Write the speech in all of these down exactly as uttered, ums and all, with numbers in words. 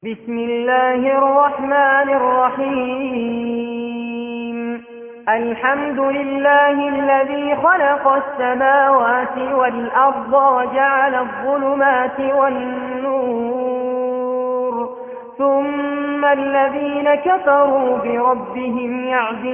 بسم الله الرحمن الرحيم الحمد لله الذي خلق السماوات والأرض وجعل الظلمات والنور ثم الذين كفروا بربهم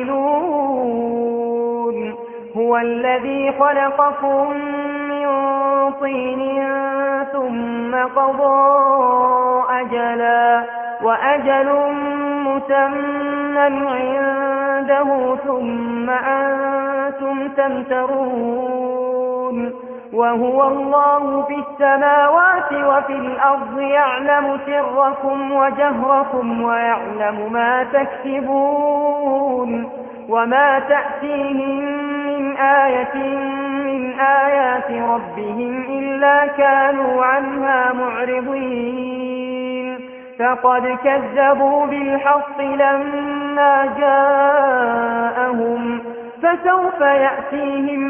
يعدلون هو الذي خلقكم من طين ثم قضى أجلا وأجل مسمى عنده ثم أنتم تمترون وهو الله في السماوات وفي الأرض يعلم سركم وجهركم ويعلم ما تكسبون وما تأتيهم من آية من آيات ربهم إلا كانوا عنها معرضين فقد كذبوا بالحق لما جاءهم فسوف يأتيهم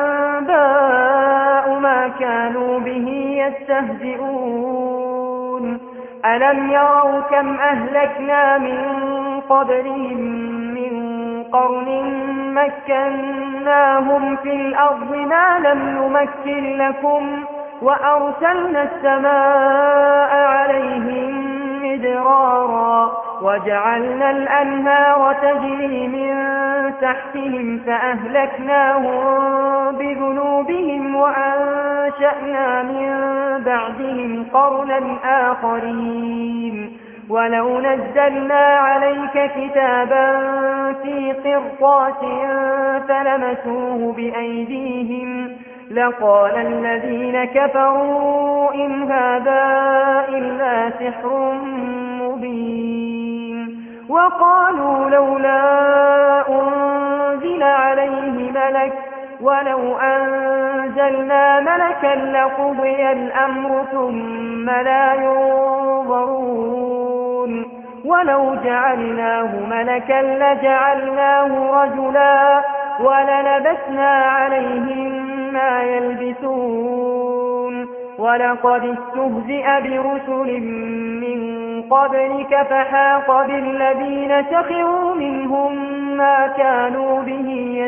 أنباء ما كانوا به يستهزئون ألم يروا كم أهلكنا من قبلهم من قرن مكناهم في الأرض ما لم نمكن لكم وأرسلنا السماء عليهم مدرارا وجعلنا الأنهار تجري من تحتهم فأهلكناهم بذنوبهم وأنشأنا من بعدهم قرنا آخرين ولو نزلنا عليك كتابا في قرطاس فلمسوه بأيديهم لقال الذين كفروا إن هذا إلا سحر مبين وقالوا لولا أنزل عليه ملك ولو أنزلنا ملكا لقضي الأمر ثم لا ينظرون ولو جعلناه ملكا لجعلناه رجلا وللبسنا عليهم ما يلبسون ولقد استهزئ برسل من قبلك فحاق بالذين سخروا منهم ما كانوا به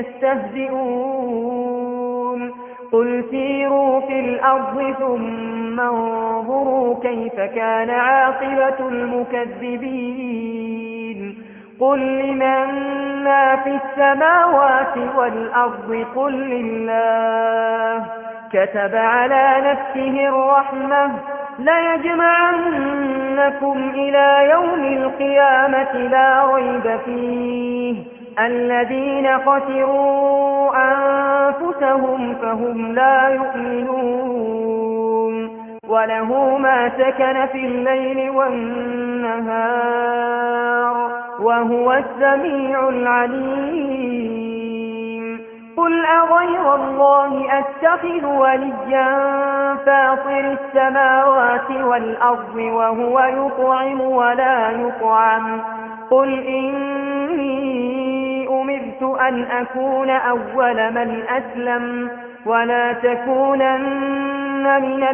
يستهزئون قل سيروا في الأرض ثم انظروا كيف كان عاقبة المكذبين قل لمن ما في السماوات والأرض قل لله كتب على نفسه الرحمة ليجمعنكم إلى يوم القيامة لا ريب فيه الذين خسروا أنفسهم فهم لا يؤمنون وله ما سكن في الليل والنهار وهو السميع العليم قل أغير الله أتخذ وليا فاطر السماوات والأرض وهو يطعم ولا يطعم قل إني أمرت أن أكون أول من أسلم ولا تكونن من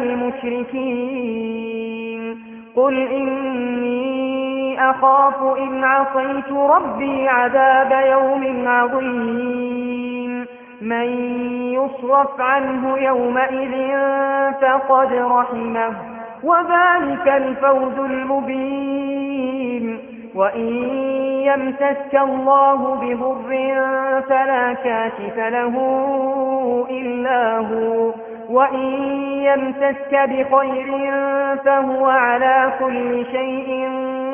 المشركين قل إني أخاف إن عصيت ربي عذاب يوم عظيم من يصرف عنه يومئذ فقد رحمه وذلك الفوز المبين وإن يمسسك الله بضر فلا كاشف له إلا هو وإن يمسسك بخير فهو على كل شيء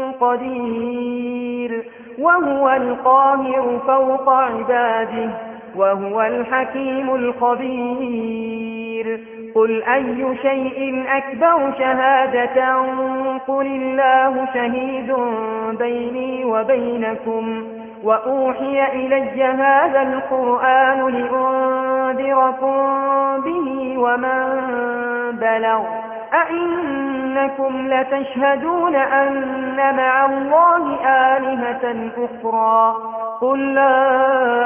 قدير وهو القاهر فوق عباده وهو الحكيم الخبير قل أي شيء أكبر شهادة قل الله شهيد بيني وبينكم وأوحي إلي هذا القرآن لأنذركم به ومن بلغ أئنكم لتشهدون أن مع الله آلهة أخرى قل لا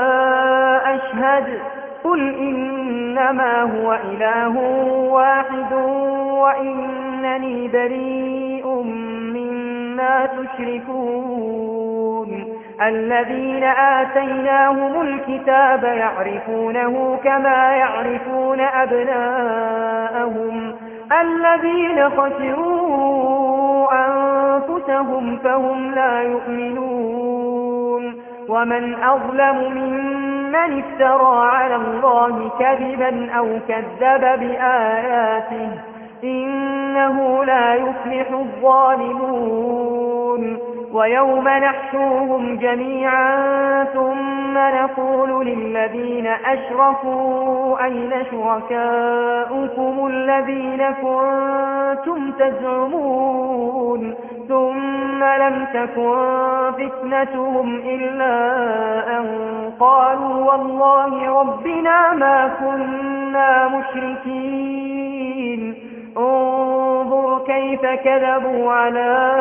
أشهد قل إنما هو إله واحد وإنني بريء مما تشركون الذين آتيناهم الكتاب يعرفونه كما يعرفون أبناءهم الذين خسروا أنفسهم فهم لا يؤمنون ومن أظلم ممن افترى على الله كذبا أو كذب بآياته إنه لا يفلح الظالمون ويوم نحشوهم جميعا ثم نقول للذين أشركوا أين شركاؤكم الذين كنتم تزعمون ثم لم تكن فتنتهم إلا أن قالوا والله ربنا ما كنا مشركين انظر كيف كذبوا على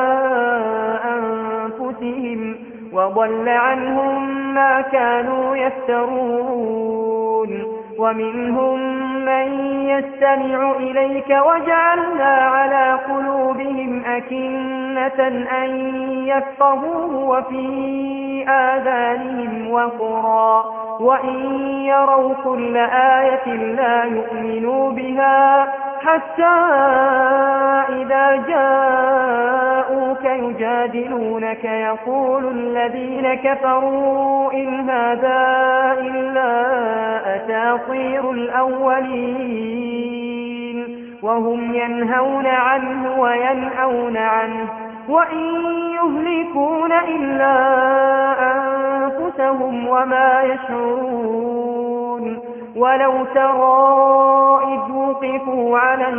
أنفسهم وضل عنهم ما كانوا يفترون ومنهم من يستمع إليك وجعلنا على قلوبهم أكنة أن يفقهوه وفي آذانهم وقرا وإن يروا كل آية لا يؤمنوا بها حتى إذا جاءوك يجادلونك يقول الذين كفروا إن هذا إلا أساطير الأولين وهم ينهون عنه وينأون عنه وإن يهلكون إلا أنفسهم وما يشعرون ولو ترى إذ وقفوا على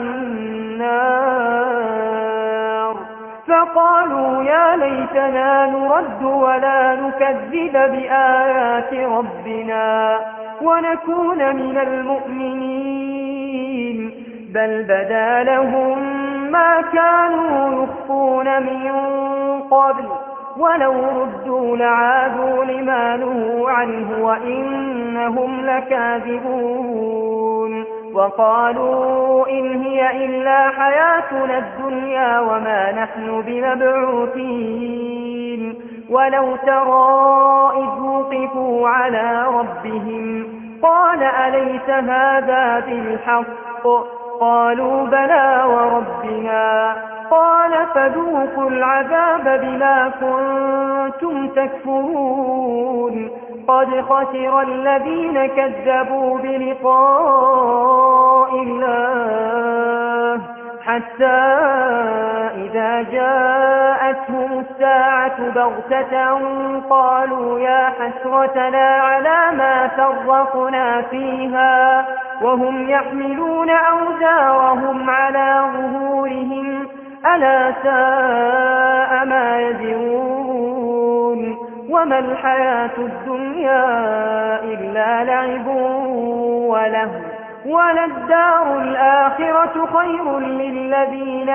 النار فقالوا يا ليتنا نرد ولا نكذب بآيات ربنا ونكون من المؤمنين بل بدا لهم ما كانوا يخفون من قبل ولو ردوا لعادوا لما نهوا عنه وإنهم لكاذبون وقالوا إن هي إلا حياتنا الدنيا وما نحن بمبعوثين ولو ترى إذ وقفوا على ربهم قال أليس هذا بالحق قالوا بلى وربنا قال فذوقوا العذاب بما كنتم تكفرون قد خسر الذين كذبوا بلقاء الله حتى إذا جاءتهم الساعة بغتة قالوا يا حسرتنا على ما فرطنا فيها وهم يحملون أوزارهم على ظهورهم ألا ساء ما يزرون وما الحياة الدنيا إلا لعب وله وللدار الآخرة خير للذين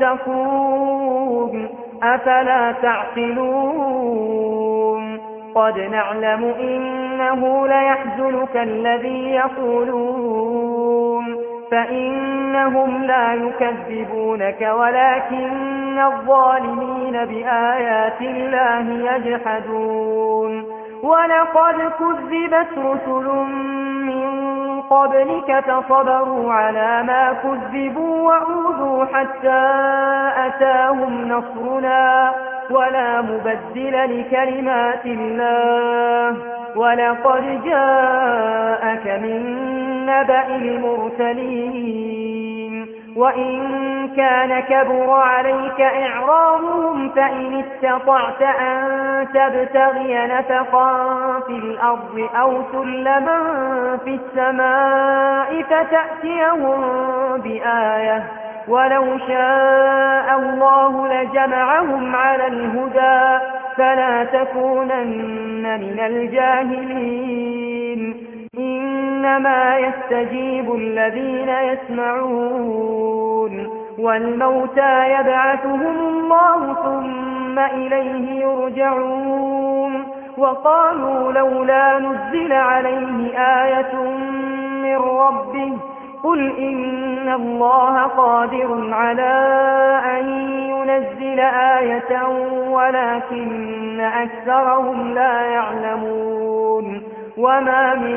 يتقون أفلا تعقلون قد نعلم إنه ليحزنك الذي يقولون فإنهم لا يكذبونك ولكن الظالمين بآيات الله يجحدون ولقد كذبت رسل من قبلك فصبروا على ما كذبوا وأوذوا حتى أتاهم نصرنا ولا مبدل لكلمات الله ولقد جاءك من نبأ المرسلين وإن كان كبر عليك إعراضهم فإن استطعت أن تبتغي نفقا في الأرض أو سلما في السماء فتأتيهم بآية ولو شاء الله لجمعهم على الهدى فلا تكونن من الجاهلين إنما يستجيب الذين يسمعون والموتى يبعثهم الله ثم إليه يرجعون وقالوا لولا نزل عليه آية من ربه قل إن الله قادر على أن ينزل آية ولكن أكثرهم لا يعلمون وما من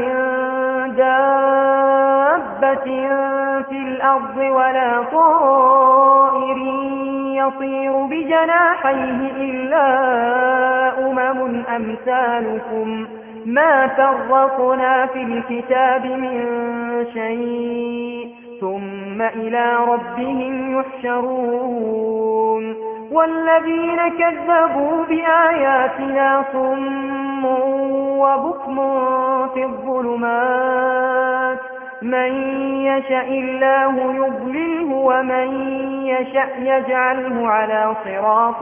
دابة في الأرض ولا طائر يطير بجناحيه إلا أمم أمثالكم ما فرقنا في الكتاب من شيء ثم إلى ربهم يحشرون والذين كذبوا بآياتنا صم وبكم في الظلمات من يشاء الله يضلله ومن يشاء يجعله على صراط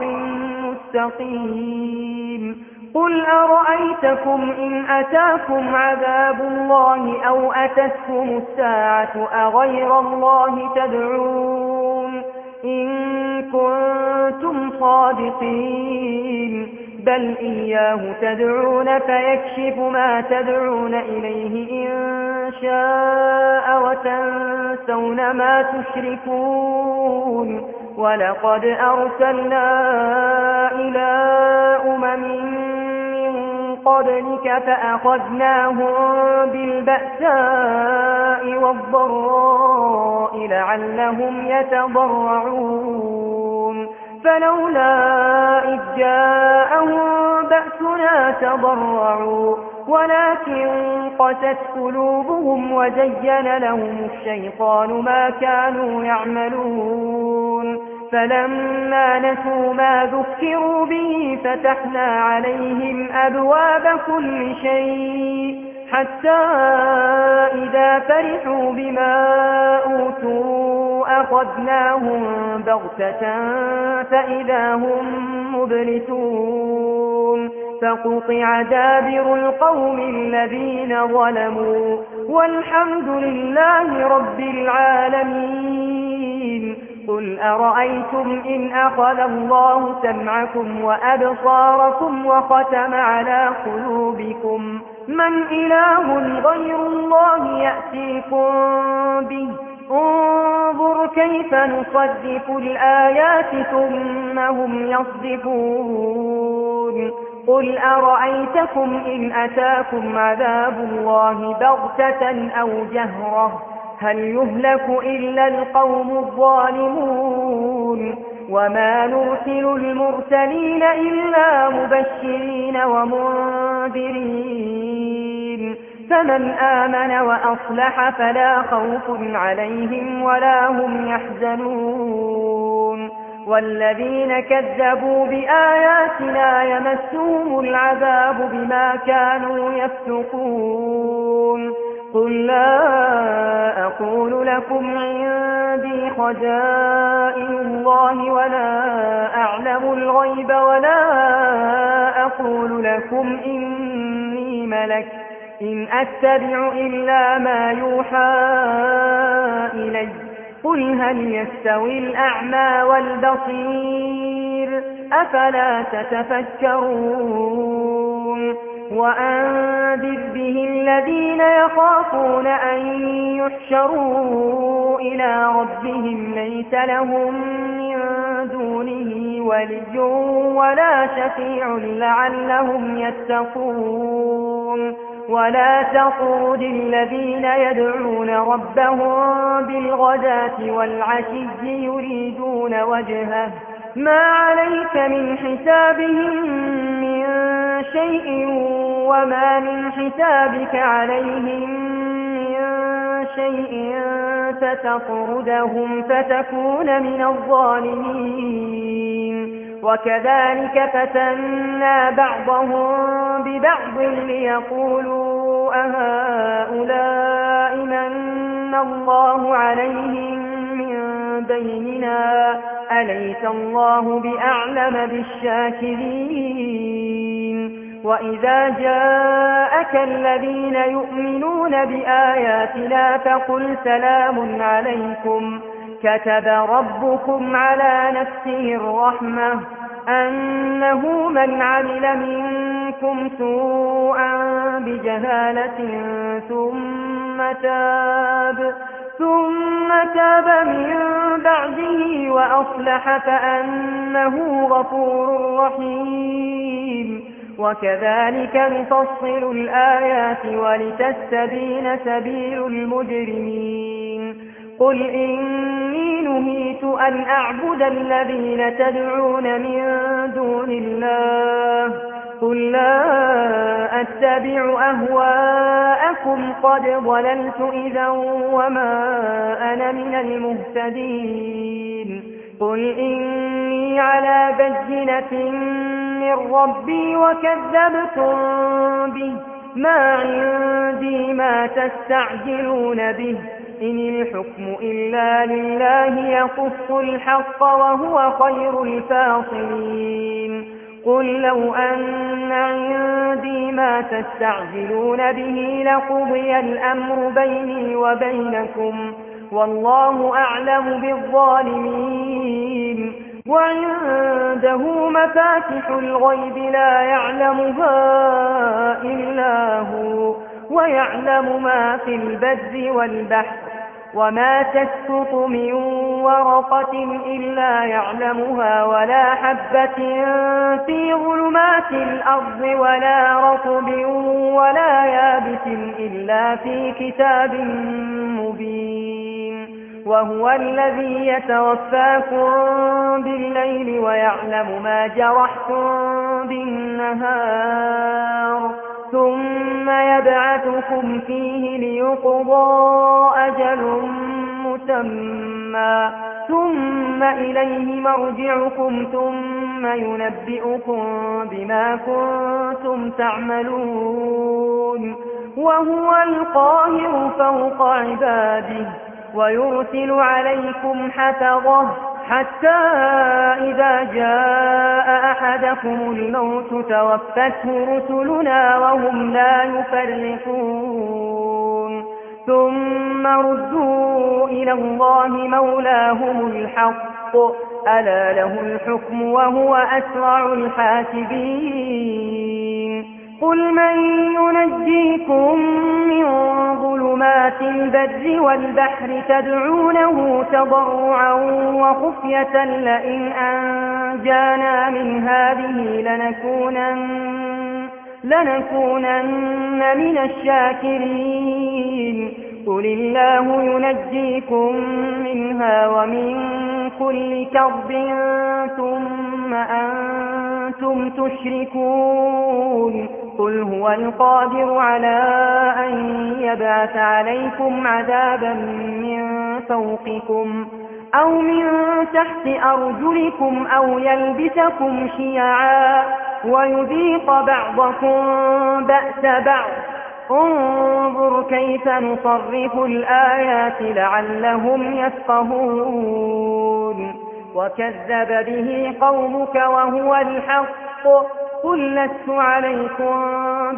مستقيم قل أرأيتكم إن أتاكم عذاب الله أو أتتكم الساعة أغير الله تدعون إن كنتم صادقين بل إياه تدعون فيكشف ما تدعون إليه إن شاء وتنسون ما تشركون ولقد أرسلنا إلى أمم قبلك فأخذناهم بالبأساء والضراء لعلهم يتضرعون فلولا إذ جاءهم بأسنا تضرعوا ولكن قست قلوبهم وزين لهم الشيطان ما كانوا يعملون فلما نسوا ما ذكروا به فتحنا عليهم أبواب كل شيء حتى إذا فرحوا بما أوتوا أخذناهم بغتة فإذا هم مبلسون فقطع دابر القوم الذين ظلموا والحمد لله رب العالمين قل أرأيتم إن أخذ الله سمعكم وأبصاركم وختم على قلوبكم من إله غير الله يأتيكم به انظر كيف نصدف الآيات ثم هم يصدفون قل أرأيتكم إن أتاكم عذاب الله بغتة أو جهرة هل يهلك إلا القوم الظالمون وما نرسل المرسلين إلا مبشرين ومنذرين فمن آمن وأصلح فلا خوف عليهم ولا هم يحزنون والذين كذبوا بآياتنا يمسهم العذاب بما كانوا يفسقون قل لا أقول لكم عندي خزائن الله ولا أعلم الغيب ولا أقول لكم إني ملك إن أتبع إلا ما يوحى إلي قل هل يستوي الأعمى والبصير أفلا تتفكرون وأنذر به الذين يخافون أن يحشروا إلى ربهم ليس لهم من دونه ولي ولا شفيع لعلهم يتقون ولا تطرد الذين يدعون ربهم بالغداة والعشي يريدون وجهه ما عليك من حسابهم من شيء وما من حسابك عليهم من شيء فتطردهم فتكون من الظالمين وكذلك فتنا بعضهم ببعض ليقولوا أهؤلاء من الله عليهم من بيننا أليس الله بأعلم بالشاكرين وإذا جاءك الذين يؤمنون بآياتنا فقل سلام عليكم كتب ربكم على نفسه الرحمة أنه من عمل منكم سوءا بجهالة ثم تاب ثم تاب من بعده وأصلح فأنه غفور رحيم وكذلك نفصل الآيات ولتستبين سبيل المجرمين قل إني نهيت أن أعبد الذين تدعون من دون الله قل لا أتبع أهواءكم قد ضللت إذا وما أنا من المهتدين قل إني على بينة من ربي وكذبتم به ما عندي ما تستعجلون به إن الحكم إلا لله يقص الحق وهو خير الفاصلين قل لو أن عندي ما تستعجلون به لقضي الأمر بيني وبينكم والله أعلم بالظالمين وعنده مفاتح الغيب لا يعلمها إلا هو ويعلم ما في البر والبحر وما تسقط من ورقة إلا يعلمها ولا حبة في ظلمات الأرض ولا رطب ولا يابس إلا في كتاب مبين وهو الذي يتوفاكم بالليل ويعلم ما جرحتم بالنهار ثم يبعثكم فيه ليقضى أجل مسمى ثم إليه مرجعكم ثم ينبئكم بما كنتم تعملون وهو القاهر فوق عباده ويرسل عليكم حفظه حتى إذا جاء أحدكم الموت توفته رسلنا وهم لا يفرقون ثم ردوا إلى الله مولاهم الحق ألا له الحكم وهو أسرع الحاسبين قل من ينجيكم من ظلمات البر والبحر تدعونه تضرعا وخفية لئن أنجانا من هذه لنكونن, لنكونن من الشاكرين قل الله ينجيكم منها ومن كل كرب ثم أنتم تشركون قل هو القادر على أن يبعث عليكم عذابا من فوقكم أو من تحت أرجلكم أو يلبسكم شيعا ويذيق بعضكم بأس بعض انظر كيف نصرف الآيات لعلهم يفقهون وكذب به قومك وهو الحق قل لست عليكم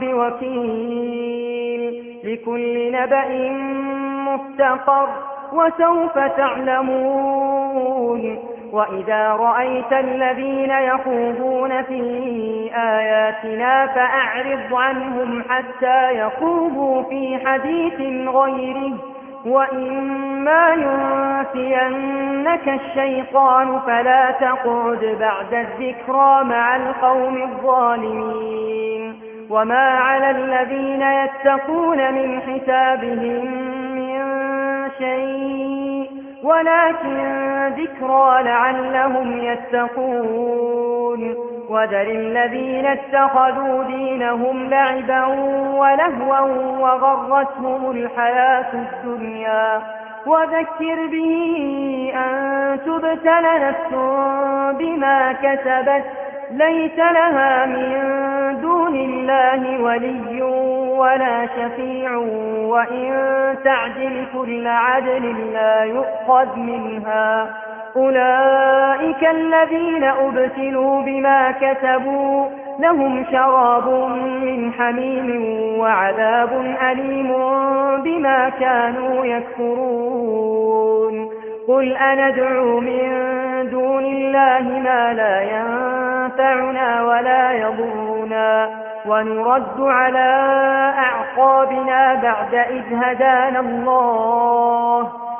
بوكيل لكل نبأ مستقر وسوف تعلمون وإذا رأيت الذين يخوضون في آياتنا فأعرض عنهم حتى يخوضوا في حديث غيره وإما ينسينك الشيطان فلا تقعد بعد الذكرى مع القوم الظالمين وما على الذين يتقون من حسابهم من شيء ولكن ذكرى لعلهم يتقون وذر الذين اتخذوا دينهم لعبا ولهوا وغرتهم الحياة الدنيا وذكر به أن تبتل نفس بما كسبت ليس لها من دون الله ولي ولا شفيع وإن تعدل كل عدل لا يؤخذ منها أولئك الذين أبتلوا بما كسبوا لهم شراب من حميم وعذاب أليم بما كانوا يكفرون قل أندعو من دون الله ما لا ينفعنا ولا يضرنا ونرد على أعقابنا بعد إذ هدانا الله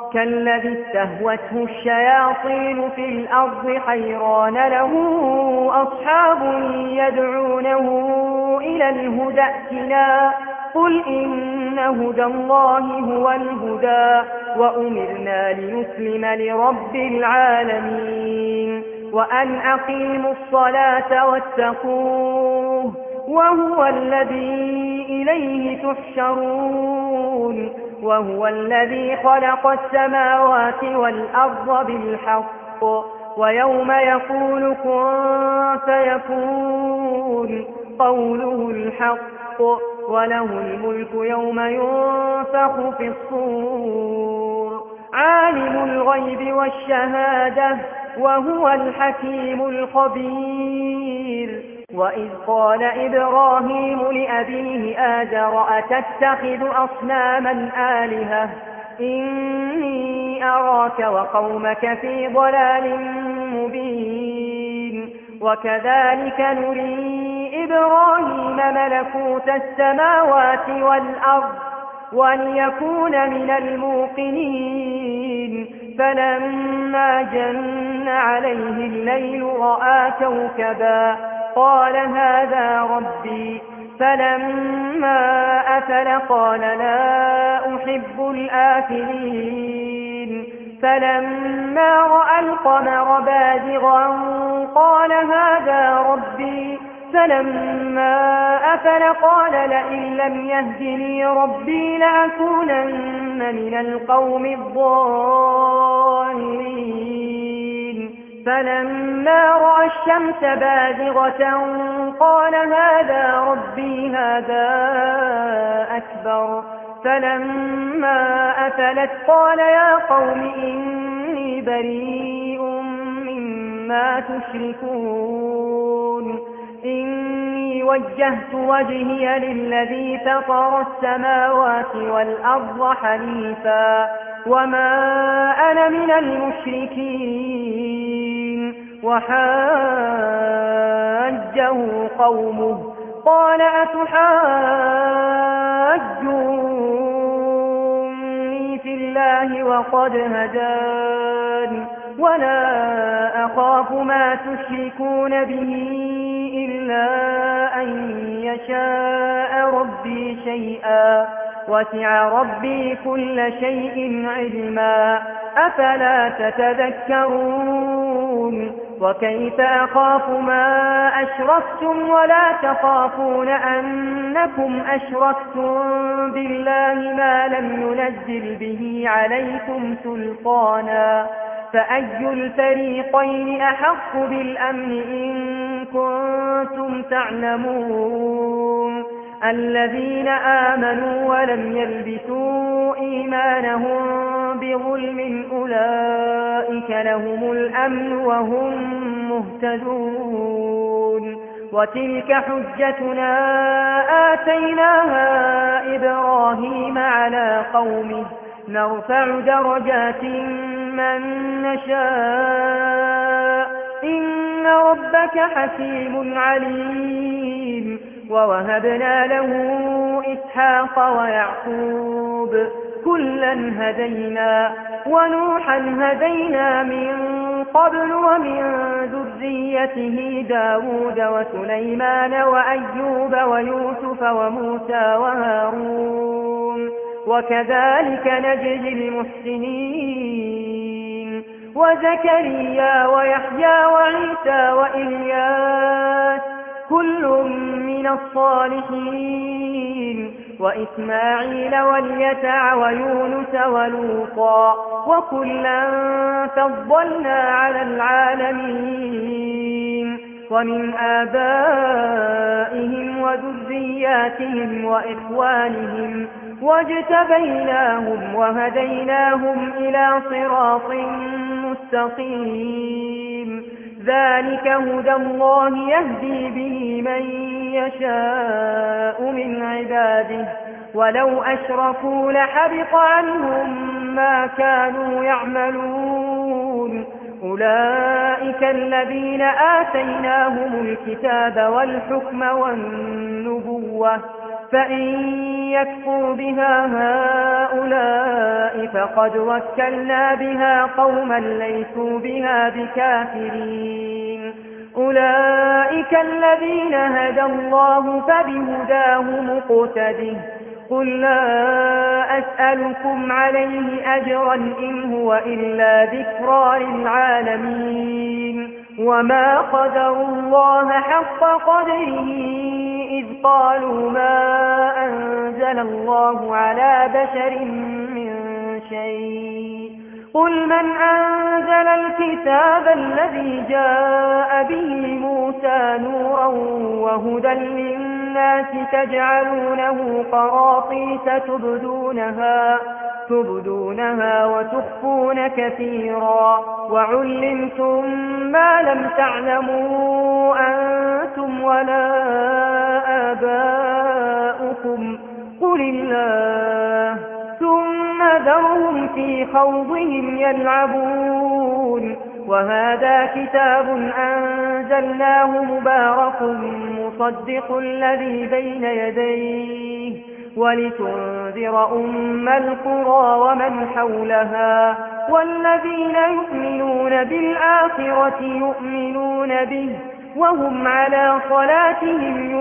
كالذي استهوته الشياطين في الأرض حيران له أصحاب يدعونه إلى الهدى ائتنا قل إن هدى الله هو الهدى وأمرنا لنسلم لرب العالمين وأن أقيموا الصلاة واتقوه وهو الذي إليه تحشرون وهو الذي خلق السماوات والأرض بالحق ويوم يقول كن فيكون قوله الحق وله الملك يوم ينفخ في الصور عالم الغيب والشهادة وهو الحكيم الخبير وإذ قال إبراهيم لأبيه آزر أتتخذ أصناما آلهة إني أراك وقومك في ضلال مبين وكذلك نري إبراهيم ملكوت السماوات والأرض وليكون من الموقنين فلما جن عليه الليل رأى كوكبا قال هذا ربي فلما أفل قال لا أحب الآفلين فلما رأى القمر بازغا قال هذا ربي فلما أفل قال لئن لم يهدني ربي لأكونن من القوم الضالين فلما رأى الشمس بازغة قال هذا ربي هذا أكبر فلما أفلت قال يا قوم إني بريء مما تشركون إني وجهت وجهي للذي فطر السماوات والأرض حنيفا وما أنا من المشركين وحاجه قومه قال أتحاجوني في الله وقد هدان ولا أخاف ما تشركون به إلا أن يشاء ربي شيئا وسع ربي كل شيء علما أفلا تتذكرون وكيف أخاف ما أشركتم ولا تخافون أنكم أشركتم بالله ما لم ينزل به عليكم سلطانا فأي الفريقين أحق بالأمن إن كنتم تعلمون الذين آمنوا ولم يلبسوا إيمانهم بظلم أولئك لهم الأمن وهم مهتدون وتلك حجتنا آتيناها إبراهيم على قومه نرفع درجات من نشاء إن ربك حكيم عليم ووهبنا له إسحاق ويعقوب كلا هدينا ونوحا هدينا من قبل ومن ذريته داود وسليمان وأيوب ويوسف وموسى وهارون وكذلك نجزي المحسنين وزكريا ويحيى وعيسى وإلياس كل من الصالحين وإسماعيل واليسع ويونس ولوطا وكلا فضلنا على العالمين ومن آبائهم وذرياتهم وإخوانهم واجتبيناهم وهديناهم إلى صراط مستقيم ذلك هدى الله يهدي به من يشاء من عباده ولو أشركوا لحبط عنهم ما كانوا يعملون أولئك الذين آتيناهم الكتاب والحكم والنبوة فإن يكفر بها هؤلاء فقد وكلنا بها قوما ليسوا بها بكافرين. أولئك الذين هدى الله فبهداه مقتده. قل لا أسألكم عليه أجرا إن هو إلا ذكرى للعالمين. وما قدروا الله حق قدره إذ قالوا ما أنزل الله على بشر من شيء. قل من أنزل الكتاب الذي جاء به موسى نورا وهدى للناس تجعلونه قراطيس تبدونها تبدونها وتخفون كثيرا وعلمتم ما لم تعلموا أنتم ولا آباؤكم قل الله ثم ذرهم في خوضهم يلعبون. وهذا كتاب أنزلناه مبارك مصدق الذي بين يديه ولتنذر أم القرى ومن حولها والذين يؤمنون بالآخرة يؤمنون به وهم على صلاتهم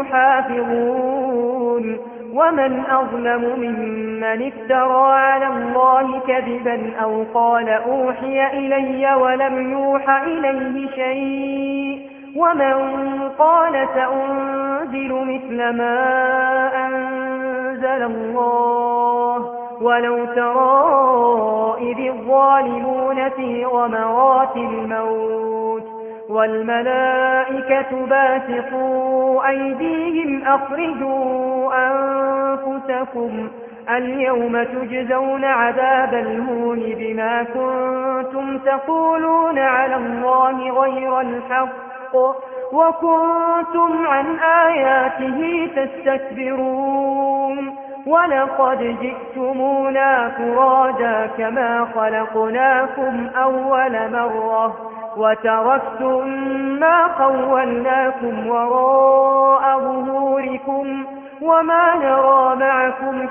يحافظون. ومن أظلم ممن افترى على الله كذبا أو قال أوحي إلي ولم يوح إليه شيء ومن قال سأنزل مثل ما أنزل الله. ولو ترى إذ الظالمون في غمرات الموت والملائكة باسطوا أيديهم أخرجوا أنفسكم اليوم تجزون عذاب الهون بما كنتم تقولون على الله غير الحق وكنتم عن آياته تستكبرون. ولقد جئتمونا فرادا كما خلقناكم أول مرة وتركتم ما خولناكم وراء ظهوركم وما نرى معكم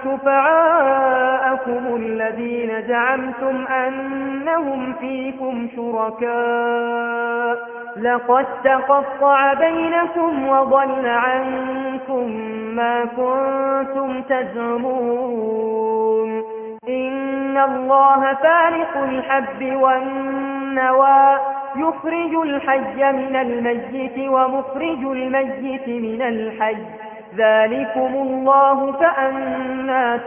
شفعاءكم الذين زعمتم أنهم فيكم شركاء لقد تقطع بينكم وضل عنكم ما كنتم تزعمون. إن الله فالق الحب والنوى يخرج الحي من الميت ومخرج الميت من الحي ذلكم الله فأنى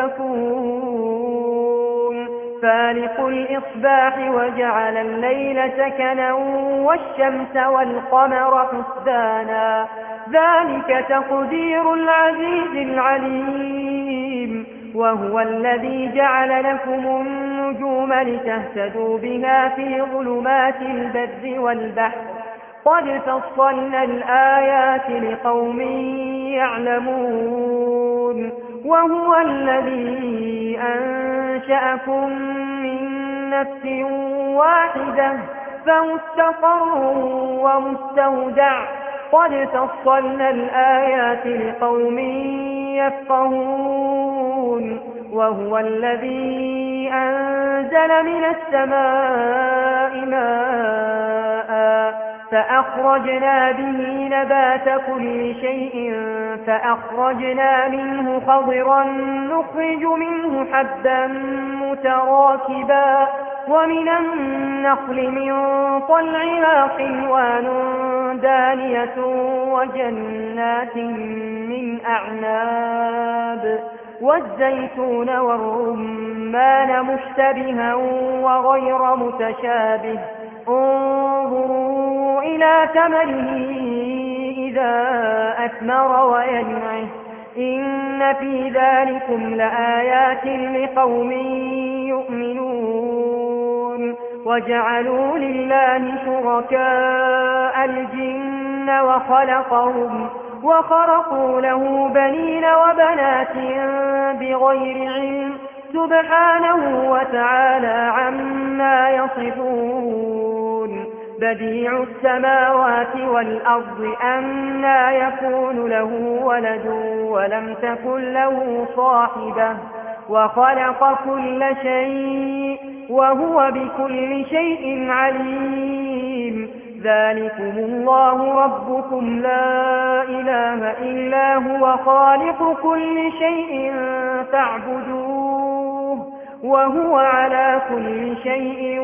تؤفكون. فالق الإصباح وجعل الليل سكنا والشمس والقمر حسبانا ذلك تقدير العزيز العليم. وهو الذي جعل لكم النجوم لتهتدوا بها في ظلمات البر والبحر قد فصلنا الآيات لقوم يعلمون. وهو الذي أنشأكم من نفس واحدة فمستقر ومستودع قد فصلنا الآيات لقوم يفقهون. وهو الذي أنزل من السماء ماء فأخرجنا به نبات كل شيء فأخرجنا منه خضرا نخرج منه حبا متراكبا ومن النخل من طلعها قنوان دانية وجنات من أعناب والزيتون والرمان مشتبها وغير متشابه انظروا إلى ثمره إذا أثمر وينعه إن في ذلكم لآيات لقوم يؤمنون. وجعلوا لله شركاء الجن وخلقهم وخرقوا له بنين وبنات بغير علم سبحانه وتعالى عما يصفون. بديع السماوات والأرض أنى يكون له ولد ولم تكن له صاحبة وخلق كل شيء وهو بكل شيء عليم ذلكم الله ربكم لا إله إلا هو خالق كل شيء فاعبدوه وهو على كل شيء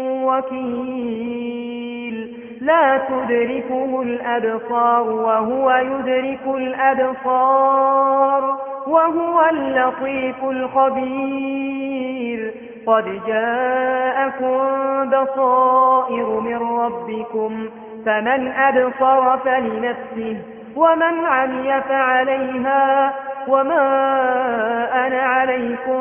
وكيل لا تدركه الأبصار وهو يدرك الأبصار وهو اللطيف الخبير قد جاءكم بصائر من ربكم فمن أبصر فلنفسه ومن عمي فعليها وما أنا عليكم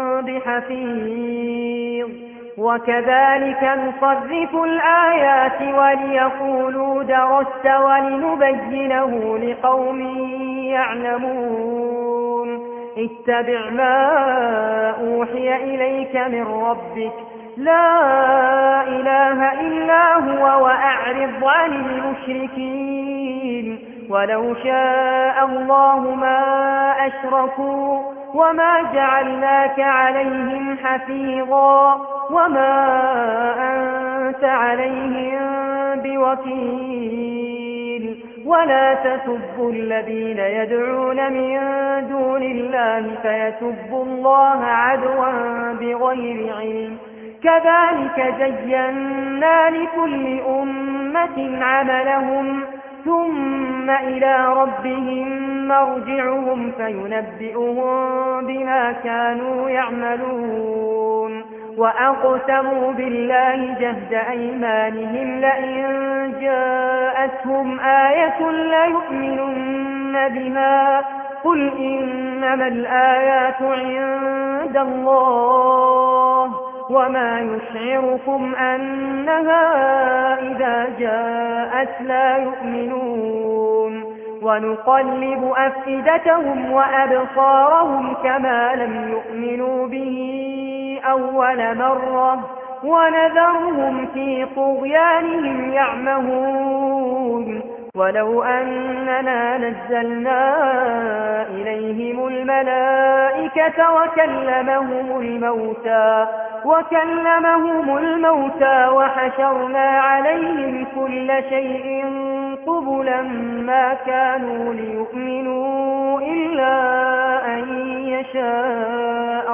بحفيظ وكذلك نصرف الآيات وليقولوا درست ولنبينه لقوم يعلمون اتبع ما أوحي إليك من ربك لا إله إلا هو وأعرض عن المشركين ولو شاء الله ما أشركوا وما جعلناك عليهم حفيظا وما أنت عليهم بوكيل ولا تسبوا الذين يدعون من دون الله فيسبوا الله عدوا بغير علم كذلك زينا لكل أمة عملهم ثم إلى ربهم مرجعهم فينبئهم بما كانوا يعملون وأقسموا بالله جهد أيمانهم لئن جاءتهم آية ليؤمنن بها قل إنما الآيات عند الله وما يشعركم أنها إذا جاءت لا يؤمنون ونقلب أفئدتهم وأبصارهم كما لم يؤمنوا به أول مرة ونذرهم في طغيانهم يعمهون ولو أننا نزلنا إليهم الملائكة وكلمهم الموتى وكلمهم الموتى وحشرنا عليهم كل شيء قبلا ما كانوا ليؤمنوا إلا أن يشاء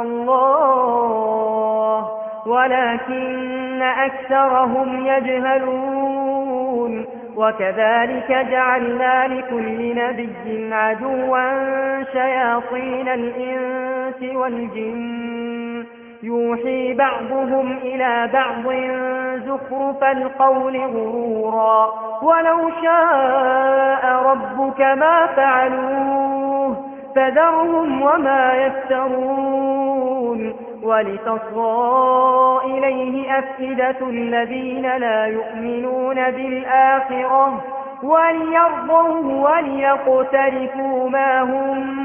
الله ولكن أكثرهم يجهلون وكذلك جعلنا لكل نبي عدوا شياطين الإنس والجن يوحي بعضهم إلى بعض زخرف القول غرورا ولو شاء ربك ما فعلوه فذرهم وما يفترون ولتصغى إليه أفئدة الذين لا يؤمنون بالآخرة وليرضوه وليقترفوا ما هم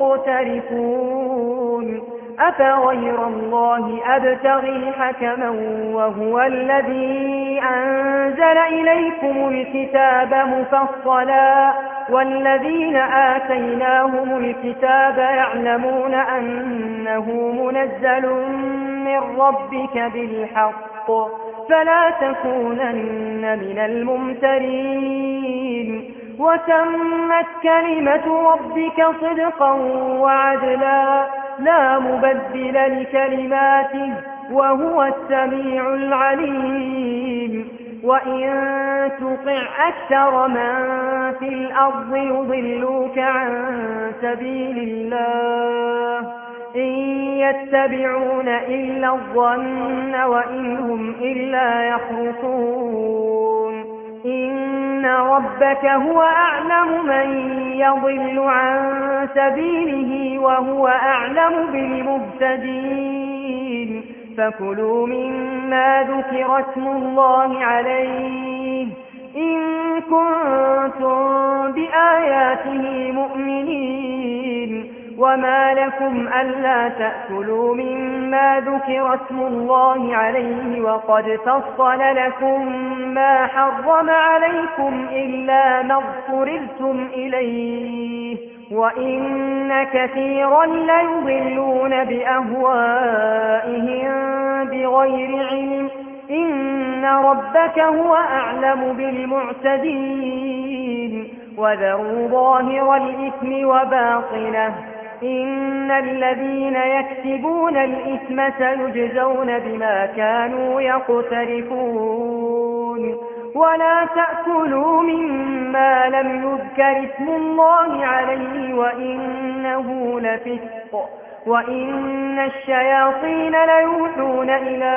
مقترفون أفغير الله أبتغي حكما وهو الذي أنزل إليكم الكتاب مفصلا والذين آتيناهم الكتاب يعلمون أنه منزل من ربك بالحق فلا تكونن من الممترين وتمت كلمة ربك صدقا وعدلا لا مبدل لكلماته وهو السميع العليم وإن تطع أكثر من في الأرض يضلوك عن سبيل الله إن يتبعون إلا الظن وإن هم إلا يخرصون إن ربك هو أعلم من يضل عن سبيله وهو أعلم بالمهتدين فكلوا مما ذكر اسم الله عليه إن كنتم بآياته مؤمنين وما لكم ألا تأكلوا مما ذكر اسم الله عليه وقد فصل لكم ما حرم عليكم إلا ما اضطررتم إليه وإن كثيرا ليضلون بأهوائهم بغير علم إن ربك هو أعلم بالمعتدين وذروا ظاهر الإثم وباطنه إن الذين يكسبون الإثم سيجزون بما كانوا يقترفون ولا تأكلوا مما لم يذكر اسم الله عليه وإنه لفسق وإن الشياطين ليوحون إلى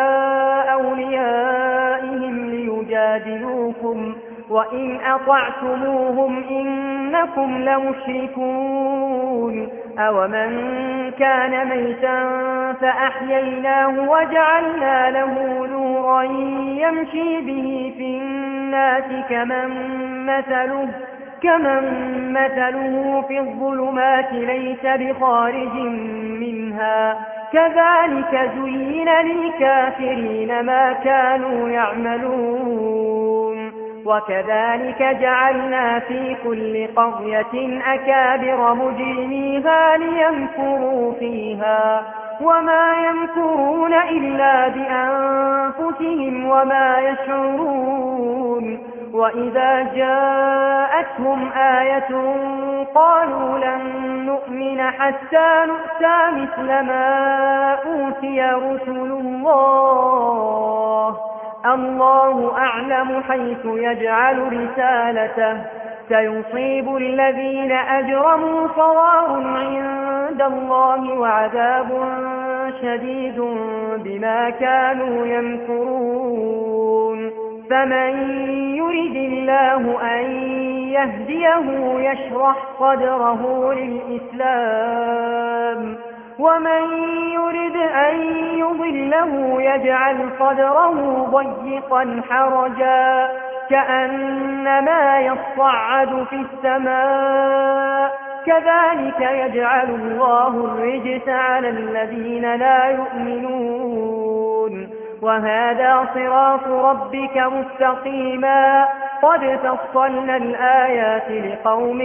أوليائهم ليجادلوكم وإن أطعتموهم إنكم لمشركون أومن كان ميتا فأحييناه وجعلنا له نورا يمشي به في الناس كمن مثله كمن مثله في الظلمات ليس بخارج منها كذلك زين للكافرين ما كانوا يعملون وكذلك جعلنا في كل قرية أكابر مجرميها ليمكروا فيها وما يمكرون إلا بأنفسهم وما يشعرون وإذا جاءتهم آية قالوا لن نؤمن حتى نؤتى مثل ما أوتي رسل الله الله أعلم حيث يجعل رسالته سيصيب الذين أجرموا صغار عند الله وعذاب شديد بما كانوا يمكرون فمن يرد الله أن يهديه يشرح صدره للإسلام ومن يرد أن يضله يجعل صدره ضيقا حرجا كأنما يصعد في السماء كذلك يجعل الله الرجس على الذين لا يؤمنون وهذا صراط ربك مستقيما قد فصلنا الآيات لقوم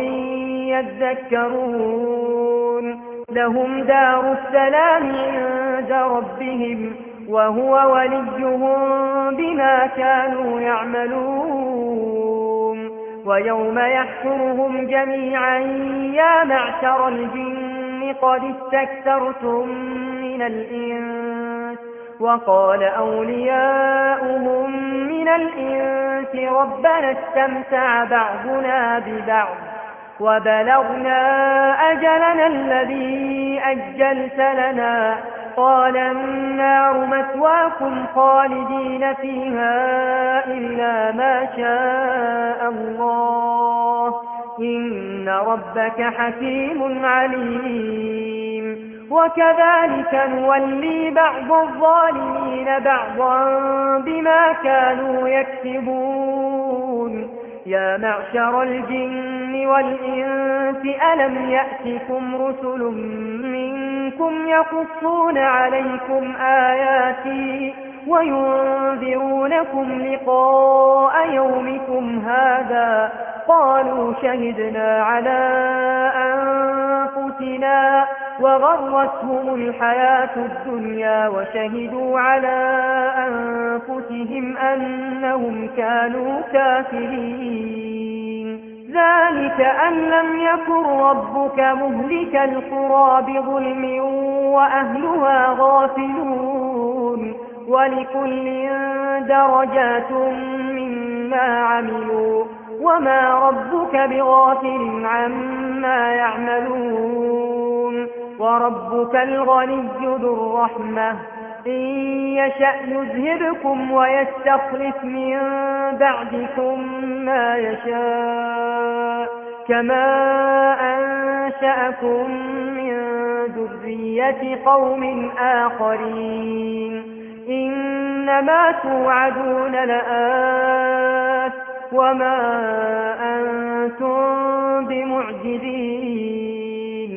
يذكرون لهم دار السلام عند ربهم وهو وليهم بما كانوا يعملون ويوم يحشرهم جميعا يا معشر الجن قد استكثرتم من الإنس وقال أولياؤهم من الإنس ربنا استمتع بعضنا ببعض وبلغنا أجلنا الذي أجلت لنا قال النار مثواكم خالدين فيها إلا ما شاء الله إن ربك حكيم عليم وكذلك نولي بعض الظالمين بعضا بما كانوا يكسبون يا معشر الجن والإنس ألم يأتكم رسل منكم يقصون عليكم آياتي وينذرونكم لقاء يومكم هذا قالوا شهدنا على أنفسنا وغرتهم الحياة الدنيا وشهدوا على أنفسهم أنهم كانوا كافرين ذلك أن لم يكن ربك مهلك القرى بظلم وأهلها غافلون ولكل درجات مما عملوا وما ربك بغافل عما يعملون وربك الغني ذو الرحمة إن يشأ يذهبكم ويستخلف من بعدكم ما يشاء كما أنشأكم من ذرية قوم آخرين إنما توعدون لآت وما أنتم بمعجزين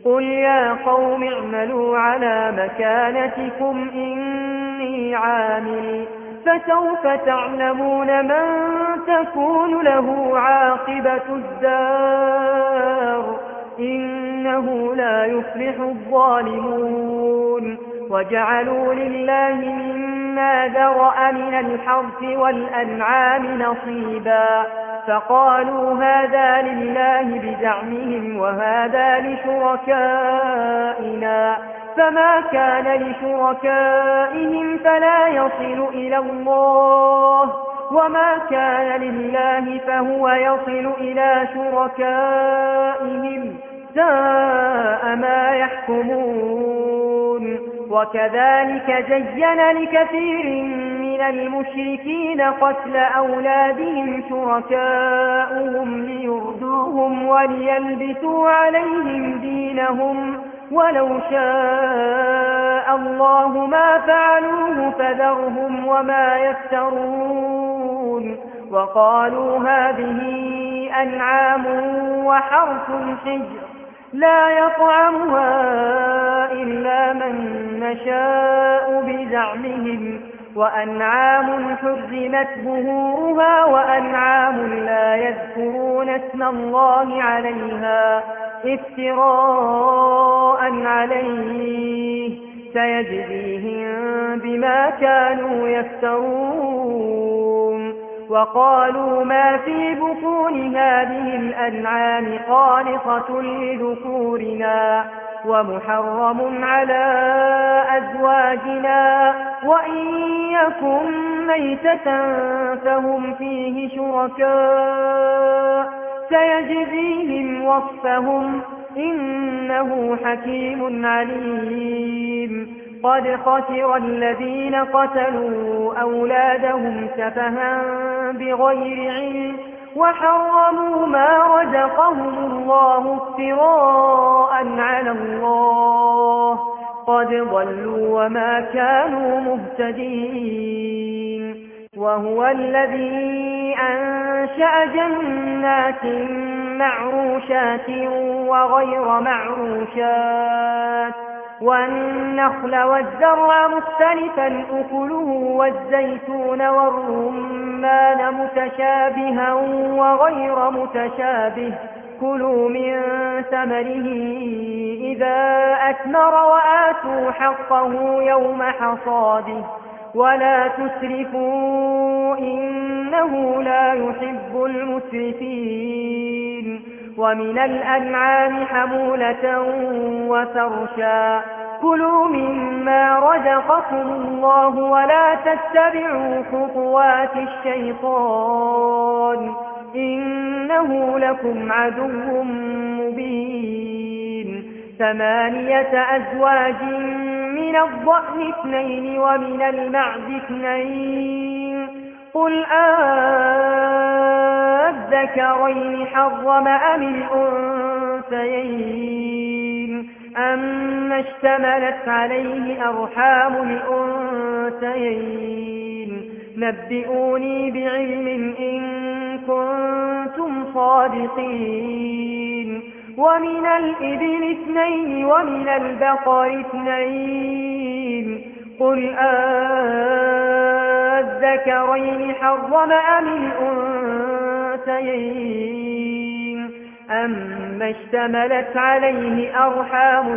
قل يا قوم اعملوا على مكانتكم إني عامل فسوف تعلمون من تكون له عاقبة الدار إنه لا يفلح الظالمون وجعلوا لله مما ذرأ من الحرث والأنعام نصيبا فقالوا هذا لله بزعمهم وهذا لشركائنا فما كان لشركائهم فلا يصل إلى الله وما كان لله فهو يصل إلى شركائهم ساء ما يحكمون وكذلك زين لكثير من المشركين قتل أولادهم شركاؤهم ليردوهم وليلبسوا عليهم دينهم ولو شاء الله ما فعلوه فذرهم وما يفترون وقالوا هذه أنعام وحرث حجر لا يطعمها إلا من نشاء بزعمهم وأنعام حرمت ظهورها وأنعام لا يذكرون اسم الله عليها افتراء عليه سيجزيهم بما كانوا يفترون وقالوا ما في بطون هذه الأنعام خالصة لذكورنا ومحرم على أزواجنا وإن يكن ميتة فهم فيه شركاء سيجزيهم وصفهم إنه حكيم عليم قد خسر الذين قتلوا أولادهم سفها بغير علم وحرموا ما رزقهم الله افتراء على الله قد ضلوا وما كانوا مهتدين وهو الذي أنشأ جنات معروشات وغير معروشات والنخل والزرع مختلفا أكله والزيتون والرمان متشابها وغير متشابه كلوا من ثمره إذا أثمر وآتوا حقه يوم حصاده ولا تسرفوا إنه لا يحب المسرفين ومن الأنعام حمولة وفرشا كلوا مما رزقكم الله ولا تتبعوا خطوات الشيطان إنه لكم عدو مبين ثمانية أزواج من الضأن اثنين ومن المعز اثنين قل أذكرين حرم أم الأنثيين أما اشتملت عليه أرحام الأنثيين نبئوني بعلم إن كنتم صادقين ومن الإبل اثنين ومن البقر اثنين قل أذكرين حرم أم الأنثيين أما اشتملت عليه أرحام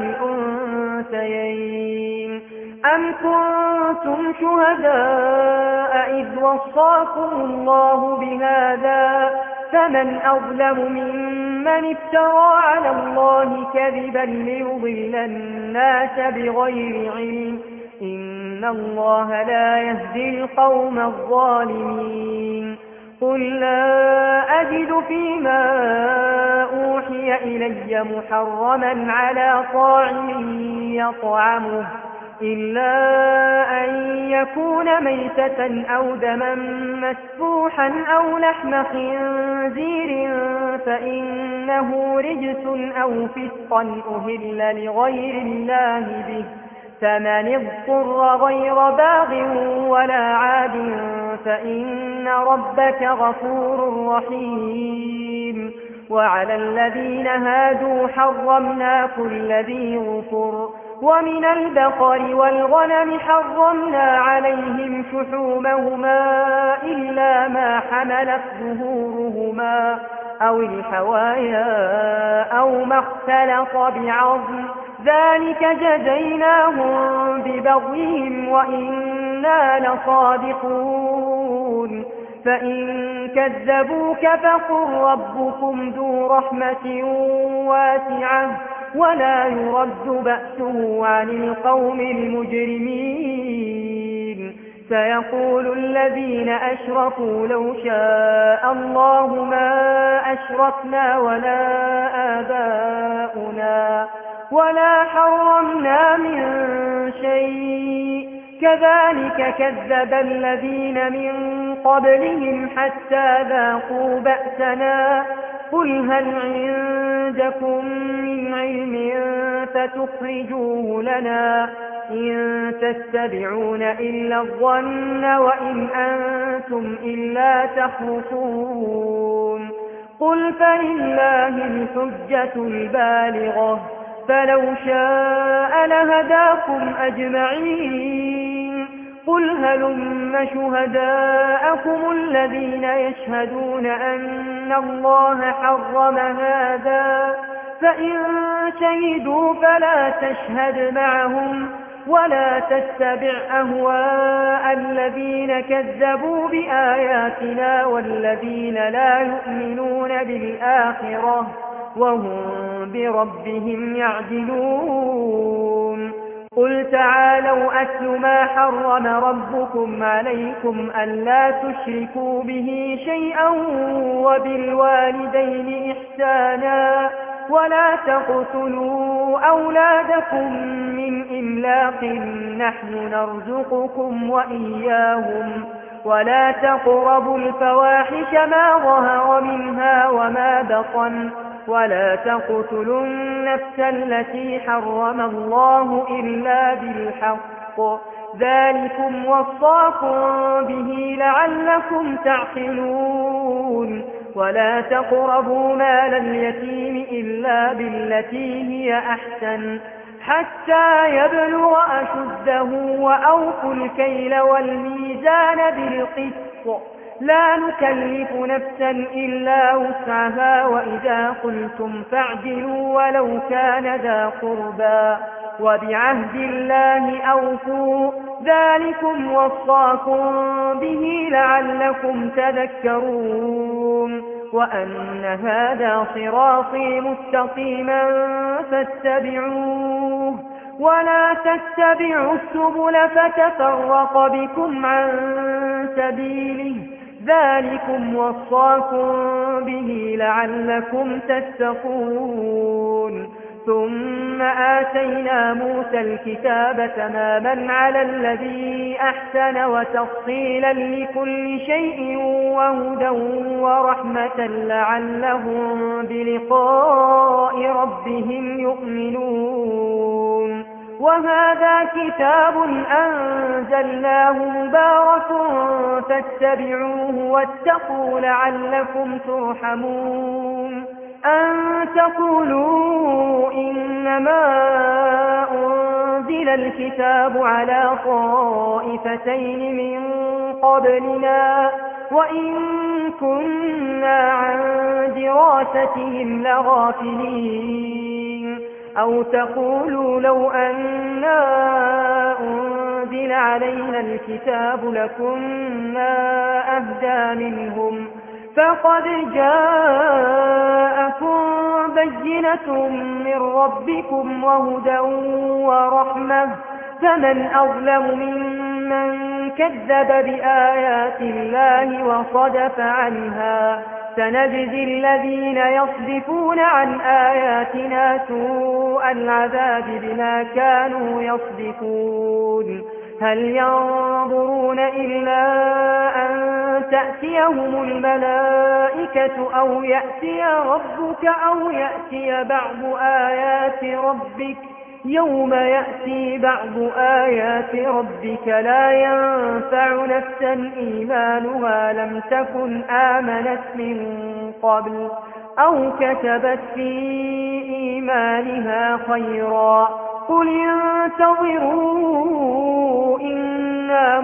الأنثيين أم كنتم شهداء إذ وصاكم الله بهذا فمن أظلم ممن افترى على الله كذبا ليضل الناس بغير علم إن الله لا يهدي القوم الظالمين قل لا أجد فيما أوحي إلي محرما على طاعم يطعمه إلا أن يكون ميتة أو دما مسفوحا أو لحم خنزير فإنه رجس أو فسقا أهل لغير الله به فمن اضطر غير باغ ولا عاد فإن ربك غفور رحيم وعلى الذين هادوا حرمنا كل ذي ظفر ومن البقر والغنم حرمنا عليهم شحومهما إلا ما حملت ظهورهما أو الحوايا أو ما اختلط بعظم ذلك جزيناهم ببغيهم وإنا لصادقون فإن كذبوك فقل ربكم ذو رحمة واسعة ولا يرد بأسه عن القوم المجرمين سيقول الذين أشركوا لو شاء الله ما أشركنا ولا آباؤنا ولا حرمنا من شيء كذلك كذب الذين من قبلهم حتى ذاقوا بأسنا قل هل عندكم من علم فتخرجوه لنا إن تتبعون إلا الظن وإن أنتم إلا تخرصون قل فلله الحجة البالغة فلو شاء لهداكم أجمعين قل هلم شهداءكم الذين يشهدون أن الله حرم هذا فإن شهدوا فلا تشهد معهم ولا تتبع أهواء الذين كذبوا بآياتنا والذين لا يؤمنون بالآخرة وهم بربهم يعدلون قل تعالوا أتل ما حرم ربكم عليكم ألا تشركوا به شيئا وبالوالدين إحسانا ولا تقتلوا أولادكم من إملاق نحن نرزقكم وإياهم ولا تقربوا الفواحش ما ظهر منها وما بطن ولا تقتلوا النفس التي حرم الله إلا بالحق ذلكم وصاكم به لعلكم تعقلون ولا تقربوا مال اليتيم إلا بالتي هي أحسن حتى يبلغ أشده وأوفوا الكيل والميزان بالقسط لا نكلف نفسا إلا وسعها وإذا قلتم فاعدلوا ولو كان ذا قربى وبعهد الله أوفوا ذلكم وصاكم به لعلكم تذكرون وأن هذا صراطي مستقيما فاتبعوه ولا تتبعوا السبل فتفرق بكم عن سبيله ذلكم وصاكم به لعلكم تتقون ثم آتينا موسى الكتاب تماما على الذي أحسن وتفصيلا لكل شيء وهدى ورحمة لعلهم بلقاء ربهم يؤمنون وهذا كتاب أنزلناه مبارك فاتبعوه واتقوا لعلكم ترحمون أن تقولوا إنما أنزل الكتاب على طائفتين من قبلنا وإن كنا عن دراستهم لغافلين أو تقولوا لو أنا أنزل علينا الكتاب لكنا أهدى منهم فقد جاءكم بينة من ربكم وهدى ورحمة فمن أظلم ممن كذب بآيات الله وصدف عنها سنجزي الذين يصدفون عن آياتنا سوء العذاب بما كانوا يصدفون هل ينظرون إلا أن تأتيهم الملائكة أو يأتي ربك أو يأتي بعض آيات ربك يوم يأتي بعض آيات ربك لا ينفع نفسا إيمانها لم تكن آمنت من قبل أو كتبت في إيمانها خيرا قل انتظروا إنا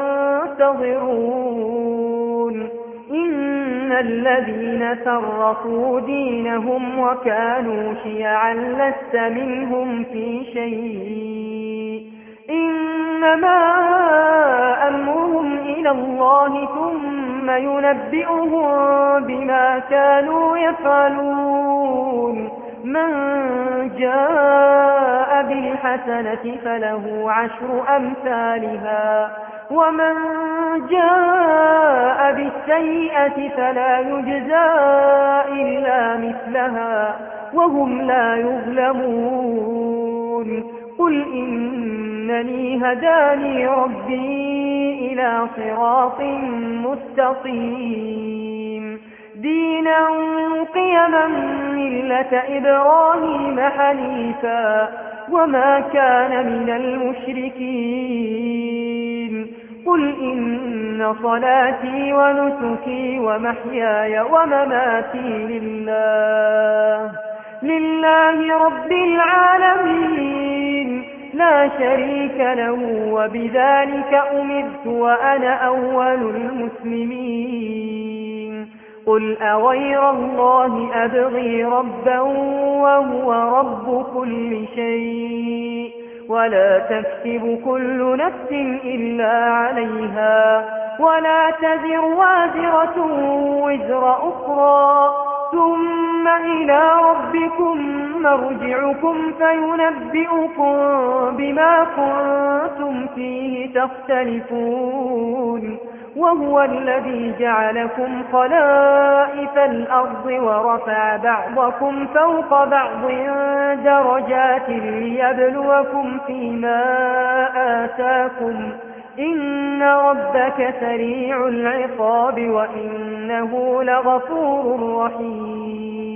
منتظرون إن الذين فرقوا دينهم وكانوا شيعا لست منهم في شيء إنما أمرهم إلى الله ثم ينبئهم بما كانوا يفعلون من جاء بالحسنة فله عشر أمثالها ومن جاء بالسيئة فلا يجزى إلا مثلها وهم لا يظلمون قل إنني هداني ربي إلى صراط مستقيم دينا قيما ملة إبراهيم حنيفا وما كان من المشركين قل إن صلاتي ونسكي ومحياي ومماتي لله لله رب العالمين لا شريك له وبذلك أمرت وأنا أول المسلمين قل أغير الله أبغي ربا وهو رب كل شيء ولا تكسب كل نفس إلا عليها ولا تزر وازرة وزر أخرى ثم إلى ربكم مرجعكم فينبئكم بما كنتم فيه تختلفون وهو الذي جعلكم خلائف الأرض ورفع بعضكم فوق بعض درجات ليبلوكم فيما آتاكم إن ربك سريع العقاب وإنه لغفور رحيم